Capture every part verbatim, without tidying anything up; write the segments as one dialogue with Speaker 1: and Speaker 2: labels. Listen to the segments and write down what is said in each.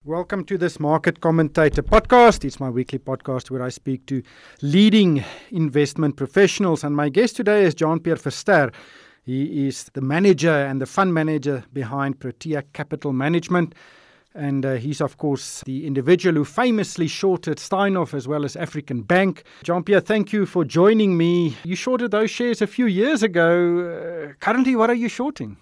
Speaker 1: Welcome to this Market Commentator podcast. It's my weekly podcast where I speak to leading investment professionals. And my guest today is Jean-Pierre Verster. He is the manager and the fund manager behind Protea Capital Management. And uh, he's, of course, the individual who famously shorted Steinhoff as well as African Bank. Jean-Pierre, thank you for joining me. You shorted those shares a few years ago. Uh, currently, what are you shorting?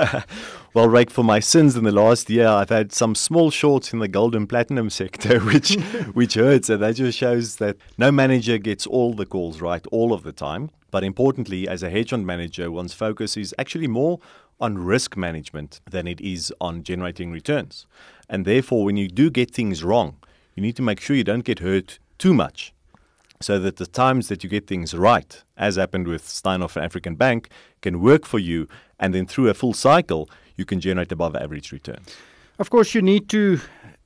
Speaker 2: Well, Rick, for my sins in the last year, I've had some small shorts in the gold and platinum sector, which which hurts. And that just shows that no manager gets all the calls right all of the time. But importantly, as a hedge fund manager, one's focus is actually more on risk management than it is on generating returns. And therefore, when you do get things wrong, you need to make sure you don't get hurt too much, so that the times that you get things right, as happened with Steinhoff and African Bank, can work for you, and then through a full cycle, you can generate above average returns.
Speaker 1: Of course, you need to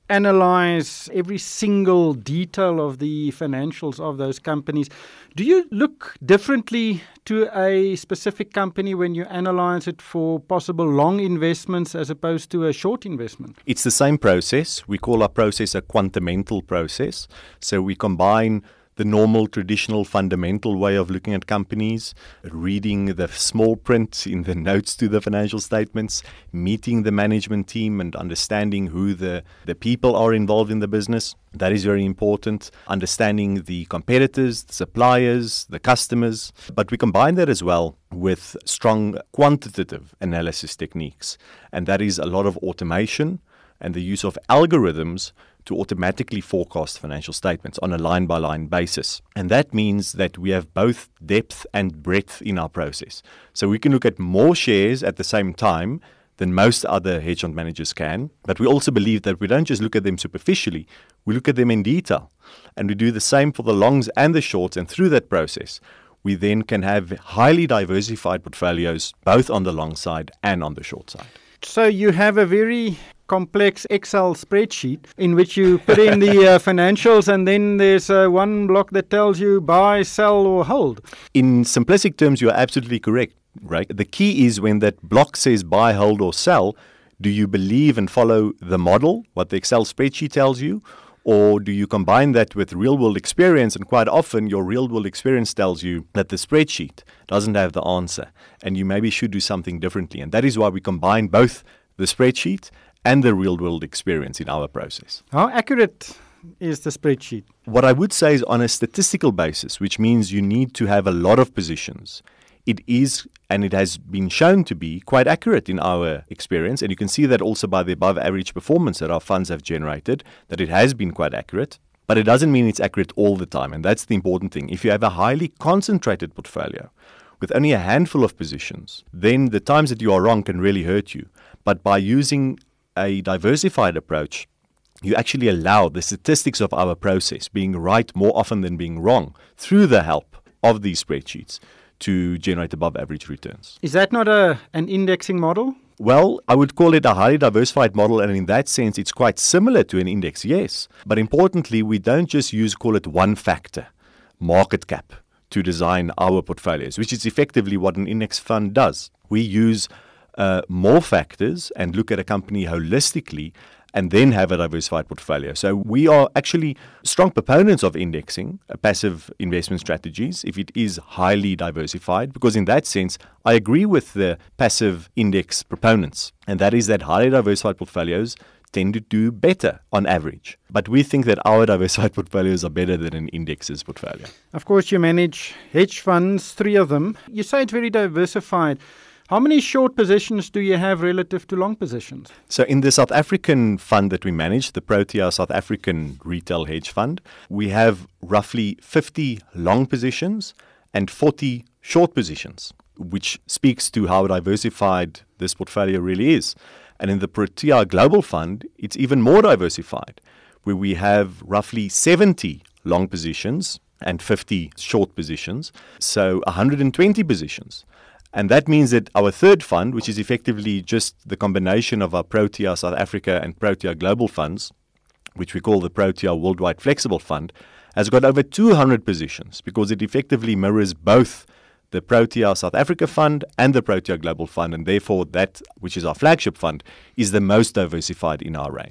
Speaker 1: analyze every single detail of the financials of those companies. Do you look differently to a specific company when you analyze it for possible long investments as opposed to a short investment?
Speaker 2: It's the same process. We call our process a quantamental process. So we combine the normal, traditional, fundamental way of looking at companies, reading the small print in the notes to the financial statements, meeting the management team and understanding who the, the people are involved in the business. That is very important. Understanding the competitors, the suppliers, the customers. But we combine that as well with strong quantitative analysis techniques. And that is a lot of automation and the use of algorithms to automatically forecast financial statements on a line-by-line basis. And that means that we have both depth and breadth in our process. So we can look at more shares at the same time than most other hedge fund managers can. But we also believe that we don't just look at them superficially, we look at them in detail. And we do the same for the longs and the shorts. And through that process, we then can have highly diversified portfolios, both on the long side and on the short side.
Speaker 1: So you have a very complex Excel spreadsheet in which you put in the uh, financials, and then there's uh, one block that tells you buy, sell or hold.
Speaker 2: In simplistic terms, you're absolutely correct, right? The key is when that block says buy, hold or sell, do you believe and follow the model, what the Excel spreadsheet tells you, or do you combine that with real-world experience? And quite often, your real-world experience tells you that the spreadsheet doesn't have the answer, and you maybe should do something differently. And that is why we combine both the spreadsheet and the real-world experience in our process.
Speaker 1: How accurate is the spreadsheet?
Speaker 2: What I would say is on a statistical basis, which means you need to have a lot of positions. It is, and it has been shown to be, quite accurate in our experience. And you can see that also by the above-average performance that our funds have generated, that it has been quite accurate. But it doesn't mean it's accurate all the time. And that's the important thing. If you have a highly concentrated portfolio with only a handful of positions, then the times that you are wrong can really hurt you. But by using a diversified approach, you actually allow the statistics of our process being right more often than being wrong through the help of these spreadsheets to generate above average returns.
Speaker 1: Is that not a an indexing model?
Speaker 2: Well, I would call it a highly diversified model, and in that sense, it's quite similar to an index, yes. But importantly, we don't just use, call it one factor, market cap, to design our portfolios, which is effectively what an index fund does. We use uh, more factors and look at a company holistically and then have a diversified portfolio. So we are actually strong proponents of indexing, uh, passive investment strategies, if it is highly diversified, because in that sense, I agree with the passive index proponents, and that is that highly diversified portfolios tend to do better on average. But we think that our diversified portfolios are better than an index's portfolio.
Speaker 1: Of course, you manage hedge funds, three of them. You say it's very diversified. How many short positions do you have relative to long positions?
Speaker 2: So in the South African fund that we manage, the Protea South African Retail Hedge Fund, we have roughly fifty long positions and forty short positions, which speaks to how diversified this portfolio really is. And in the Protea Global Fund, it's even more diversified, where we have roughly seventy long positions and fifty short positions, so one hundred twenty positions. And that means that our third fund, which is effectively just the combination of our Protea South Africa and Protea Global funds, which we call the Protea Worldwide Flexible Fund, has got over two hundred positions because it effectively mirrors both the Protea South Africa Fund and the Protea Global Fund, and therefore that, which is our flagship fund, is the most diversified in our range.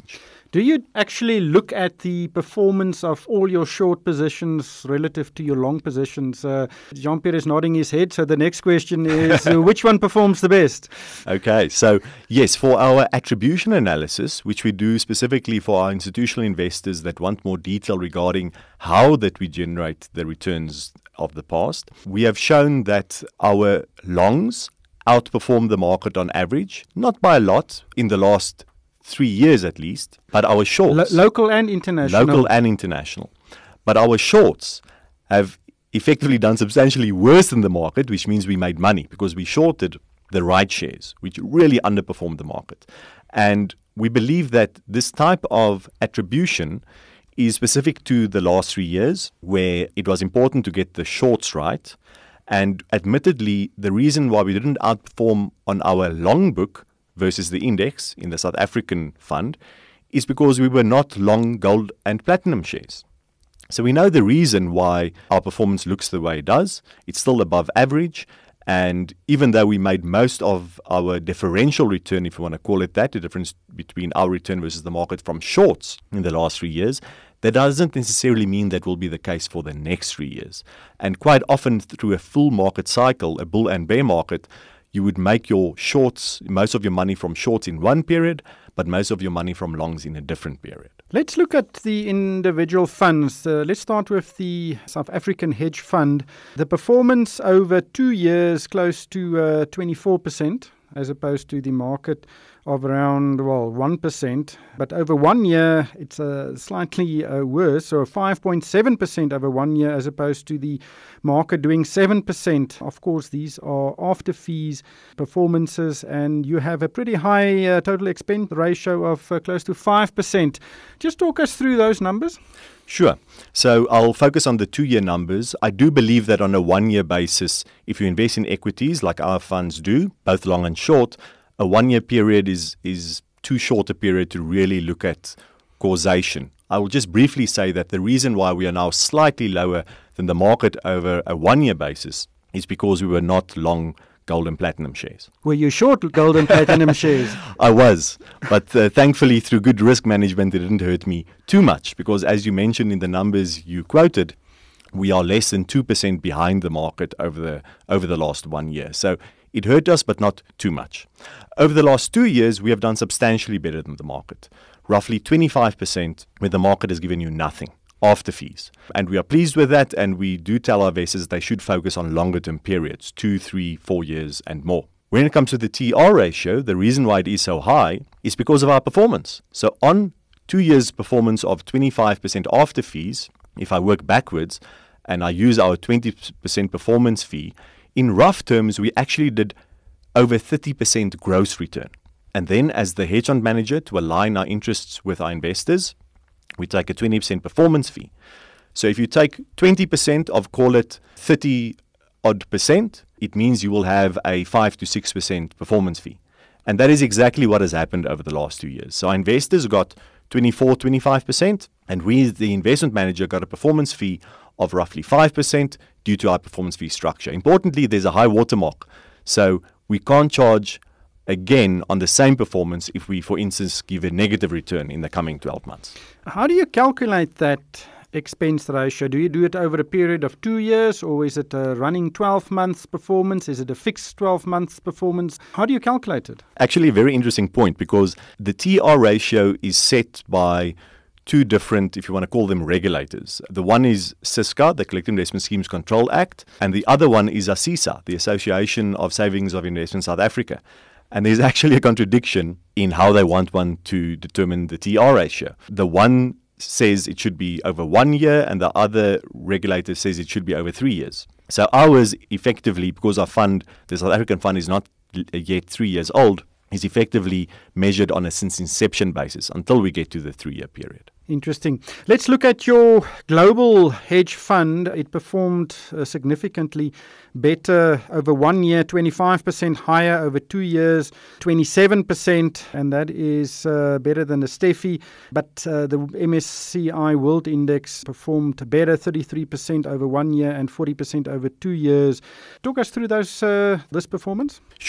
Speaker 1: Do you actually look at the performance of all your short positions relative to your long positions? Uh, Jean-Pierre is nodding his head, so the next question is, uh, which one performs the best?
Speaker 2: Okay, so yes, for our attribution analysis, which we do specifically for our institutional investors that want more detail regarding how that we generate the returns of the past, we have shown that our longs outperform the market on average, not by a lot in the last three years at least, but our shorts,
Speaker 1: Lo- local and international.
Speaker 2: local and international, but our shorts have effectively done substantially worse than the market, which means we made money because we shorted the right shares, which really underperformed the market. And we believe that this type of attribution is specific to the last three years, where it was important to get the shorts right. And admittedly, the reason why we didn't outperform on our long book versus the index in the South African fund is because we were not long gold and platinum shares. So we know the reason why our performance looks the way it does. It's still above average. And even though we made most of our differential return, if you want to call it that, the difference between our return versus the market from shorts in the last three years, that doesn't necessarily mean that will be the case for the next three years. And quite often through a full market cycle, a bull and bear market, you would make your shorts, most of your money from shorts in one period, but most of your money from longs in a different period.
Speaker 1: Let's look at the individual funds. Uh, let's start with the South African hedge fund. The performance over two years close to uh, twenty-four percent as opposed to the market of around, well, one percent. But over one year, it's uh, slightly uh, worse, so five point seven percent over one year as opposed to the market doing seven percent. Of course, these are after fees performances, and you have a pretty high uh, total expense ratio of uh, close to five percent. Just talk us through those numbers.
Speaker 2: Sure. So I'll focus on the two-year numbers. I do believe that on a one-year basis, if you invest in equities like our funds do, both long and short, a one-year period is is too short a period to really look at causation. I will just briefly say that the reason why we are now slightly lower than the market over a one-year basis is because we were not long gold and platinum shares.
Speaker 1: Were you short gold and platinum shares?
Speaker 2: I was, but uh, thankfully through good risk management, it didn't hurt me too much because as you mentioned in the numbers you quoted, we are less than two percent behind the market over the over the last one year. So it hurt us, but not too much. Over the last two years, we have done substantially better than the market, roughly twenty-five percent where the market has given you nothing after fees. And we are pleased with that, and we do tell our investors they should focus on longer term periods, two, three, four years and more. When it comes to the T R ratio, the reason why it is so high is because of our performance. So on two years performance of twenty-five percent after fees, if I work backwards and I use our twenty percent performance fee, in rough terms, we actually did over thirty percent gross return. And then as the hedge fund manager, to align our interests with our investors, we take a twenty percent performance fee. So if you take twenty percent of, call it thirty odd percent, it means you will have a five to six percent performance fee. And that is exactly what has happened over the last two years. So our investors got twenty-four, twenty-five percent, and we, the investment manager, got a performance fee of roughly five percent due to our performance fee structure. Importantly, there's a high watermark. So we can't charge again on the same performance if we, for instance, give a negative return in the coming twelve months.
Speaker 1: How do you calculate that expense ratio? Do you do it over a period of two years or is it a running twelve months performance? Is it a fixed twelve months performance? How do you calculate it?
Speaker 2: Actually, a very interesting point because the T R ratio is set by two different, if you want to call them, regulators. The one is SISCA, the Collective Investment Schemes Control Act, and the other one is ASISA, the Association of Savings of Investment South Africa. And there's actually a contradiction in how they want one to determine the T R ratio. The one says it should be over one year and the other regulator says it should be over three years. So ours effectively, because our fund, the South African fund, is not yet three years old, is effectively measured on a since inception basis until we get to the three-year period.
Speaker 1: Interesting. Let's look at your global hedge fund. It performed uh, significantly better over one year, twenty-five percent higher over two years, twenty-seven percent, and that is uh, better than the STEFI. But uh, the M S C I World Index performed better, thirty-three percent over one year and forty percent over two years. Talk us through those uh, this performance.
Speaker 2: Sure.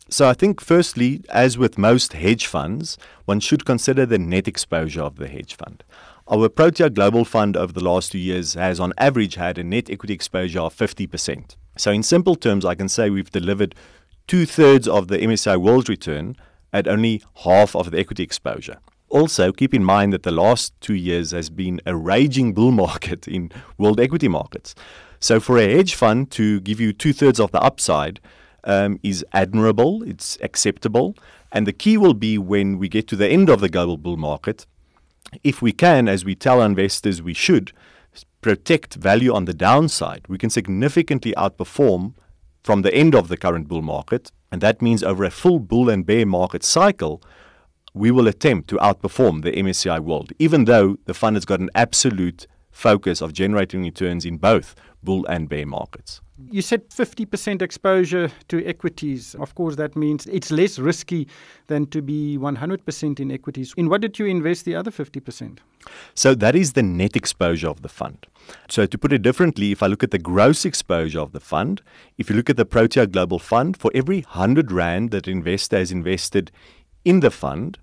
Speaker 2: So I think firstly, as with most hedge funds, one should consider the net exposure of the hedge fund. Our Protea Global Fund over the last two years has on average had a net equity exposure of fifty percent. So in simple terms, I can say we've delivered two-thirds of the M S C I World return at only half of the equity exposure. Also, keep in mind that the last two years has been a raging bull market in world equity markets. So for a hedge fund to give you two-thirds of the upside um, is admirable, it's acceptable. And the key will be when we get to the end of the global bull market, if we can, as we tell our investors we should, protect value on the downside, we can significantly outperform from the end of the current bull market. And that means over a full bull and bear market cycle, we will attempt to outperform the M S C I World, even though the fund has got an absolute focus of generating returns in both bull and bear markets.
Speaker 1: You said fifty percent exposure to equities. Of course, that means it's less risky than to be one hundred percent in equities. In what did you invest the other fifty percent?
Speaker 2: So that is the net exposure of the fund. So to put it differently, if I look at the gross exposure of the fund, if you look at the Protea Global Fund, for every one hundred rand that an investor has invested in the fund,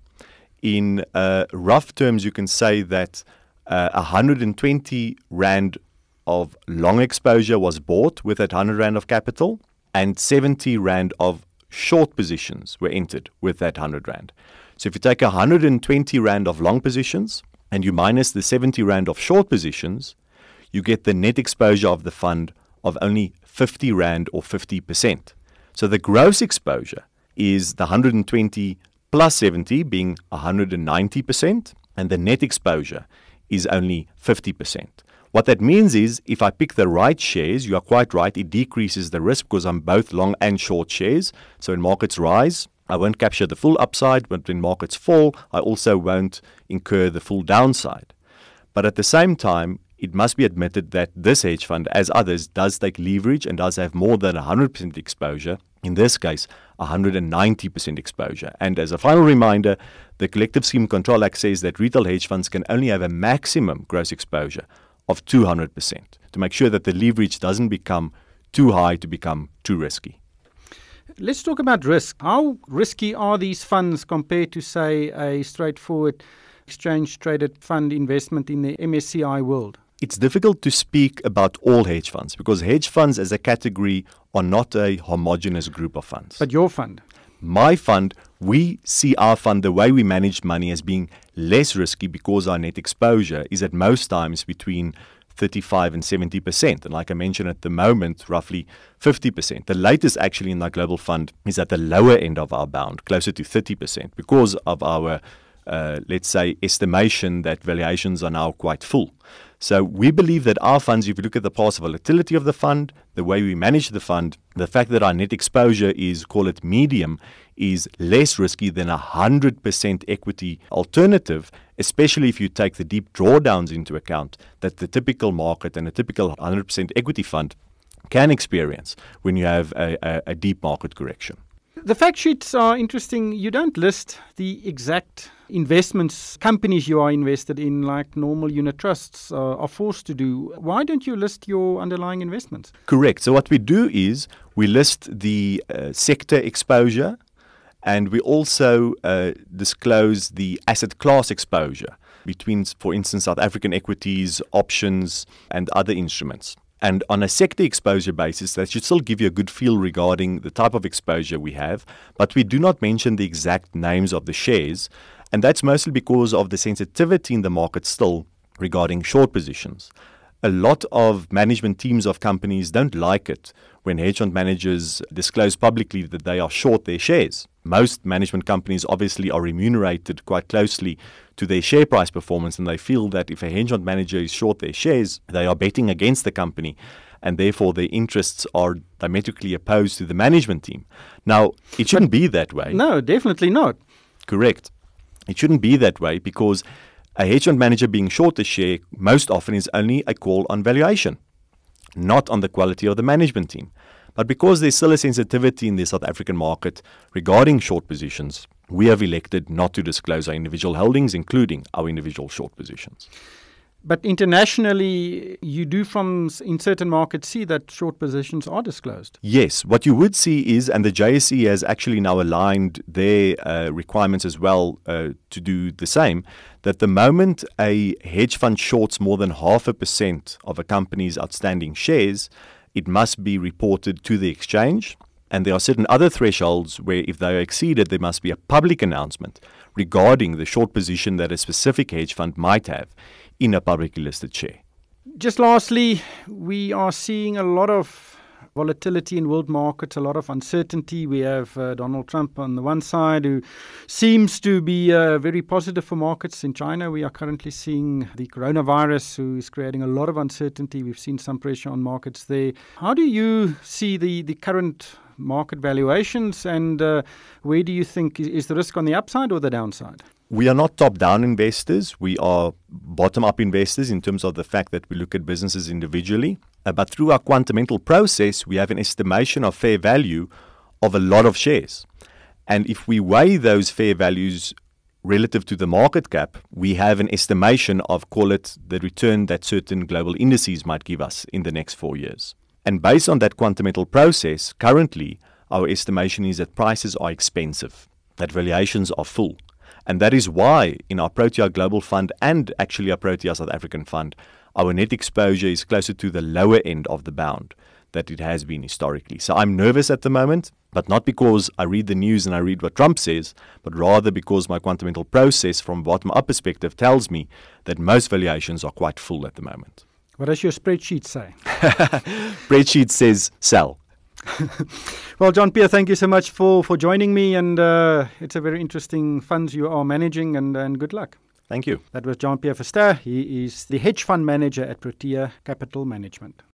Speaker 2: in uh, rough terms, you can say that uh, one hundred twenty rand of long exposure was bought with that one hundred rand of capital, and seventy rand of short positions were entered with that one hundred rand. So if you take one hundred twenty rand of long positions and you minus the seventy rand of short positions, you get the net exposure of the fund of only fifty rand or fifty percent. So the gross exposure is the one hundred twenty plus seventy being one hundred ninety percent, and the net exposure is only fifty percent. What that means is if I pick the right shares, you are quite right, it decreases the risk because I'm both long and short shares. So when markets rise, I won't capture the full upside, but when markets fall, I also won't incur the full downside. But at the same time, it must be admitted that this hedge fund, as others, does take leverage and does have more than one hundred percent exposure. In this case, one hundred ninety percent exposure. And as a final reminder, the Collective Scheme Control Act says that retail hedge funds can only have a maximum gross exposure of two hundred percent to make sure that the leverage doesn't become too high to become too risky.
Speaker 1: Let's talk about risk. How risky are these funds compared to, say, a straightforward exchange-traded fund investment in the M S C I World?
Speaker 2: It's difficult to speak about all hedge funds because hedge funds as a category are not a homogeneous group of funds.
Speaker 1: But your fund?
Speaker 2: My fund, we see our fund, the way we manage money, as being less risky because our net exposure is at most times between thirty-five and seventy percent. And like I mentioned at the moment, roughly fifty percent. The latest actually in our global fund is at the lower end of our bound, closer to thirty percent because of our, uh, let's say, estimation that valuations are now quite full. So we believe that our funds, if you look at the past volatility of the fund, the way we manage the fund, the fact that our net exposure is, call it medium, is less risky than a one hundred percent equity alternative, especially if you take the deep drawdowns into account that the typical market and a typical one hundred percent equity fund can experience when you have a, a, a deep market correction.
Speaker 1: The fact sheets are interesting. You don't list the exact investments, companies you are invested in, like normal unit trusts uh, are forced to do. Why don't you list your underlying investments?
Speaker 2: Correct. So what we do is we list the uh, sector exposure, and we also uh, disclose the asset class exposure between, for instance, South African equities, options, and other instruments. And on a sector exposure basis, that should still give you a good feel regarding the type of exposure we have, but we do not mention the exact names of the shares, and that's mostly because of the sensitivity in the market still regarding short positions. A lot of management teams of companies don't like it when hedge fund managers disclose publicly that they are short their shares. Most management companies obviously are remunerated quite closely to their share price performance, and they feel that if a hedge fund manager is short their shares, they are betting against the company, and therefore their interests are diametrically opposed to the management team. Now, it shouldn't but, be that way.
Speaker 1: No, definitely not.
Speaker 2: Correct. It shouldn't be that way because a hedge fund manager being short a share most often is only a call on valuation, not on the quality of the management team. But because there's still a sensitivity in the South African market regarding short positions, we have elected not to disclose our individual holdings, including our individual short positions.
Speaker 1: But internationally, you do from in certain markets see that short positions are disclosed.
Speaker 2: Yes, what you would see is, and the J S E has actually now aligned their uh, requirements as well uh, to do the same, that the moment a hedge fund shorts more than half a percent of a company's outstanding shares, it must be reported to the exchange. And there are certain other thresholds where if they are exceeded, there must be a public announcement regarding the short position that a specific hedge fund might have in a publicly listed share.
Speaker 1: Just lastly, we are seeing a lot of volatility in world markets, a lot of uncertainty. We have uh, Donald Trump on the one side, who seems to be uh, very positive for markets. In China, we are currently seeing the coronavirus, who is creating a lot of uncertainty. We've seen some pressure on markets there. How do you see the, the current market valuations, and uh, where do you think is, is the risk on the upside or the downside?
Speaker 2: We are not top-down investors. We are bottom-up investors in terms of the fact that we look at businesses individually. Uh, but through our quantamental process, we have an estimation of fair value of a lot of shares. And if we weigh those fair values relative to the market cap, we have an estimation of, call it, the return that certain global indices might give us in the next four years. And based on that quantamental process, currently, our estimation is that prices are expensive, that valuations are full. And that is why in our Protea Global Fund and actually our Protea South African Fund, our net exposure is closer to the lower end of the bound that it has been historically. So I'm nervous at the moment, but not because I read the news and I read what Trump says, but rather because my quantamental process from bottom-up perspective tells me that most valuations are quite full at the moment.
Speaker 1: What does your spreadsheet say?
Speaker 2: Spreadsheet says sell.
Speaker 1: Well, Jean-Pierre, thank you so much for, for joining me, and uh, it's a very interesting funds you are managing, and, and good luck.
Speaker 2: Thank you.
Speaker 1: That was Jean-Pierre Verster. He is the hedge fund manager at Protea Capital Management.